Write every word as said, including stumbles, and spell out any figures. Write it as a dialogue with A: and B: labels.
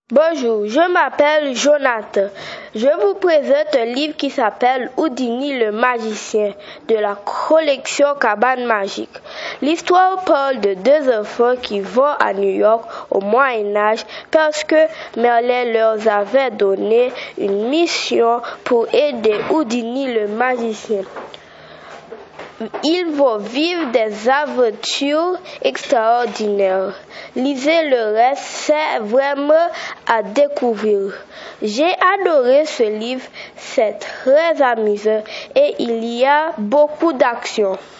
A: Bonjour, je m'appelle Jonathan. Je vous présente un livre qui s'appelle Houdini le magicien de la collection Cabane Magique. L'histoire parle de deux enfants qui vont à New York au Moyen Âge parce que Merlin leur avait donné une mission pour aider Houdini le magicien. Ils vont vivre des aventures extraordinaires. Lisez le reste, c'est vraiment à découvrir. J'ai adoré ce livre, c'est très amusant et il y a beaucoup d'action.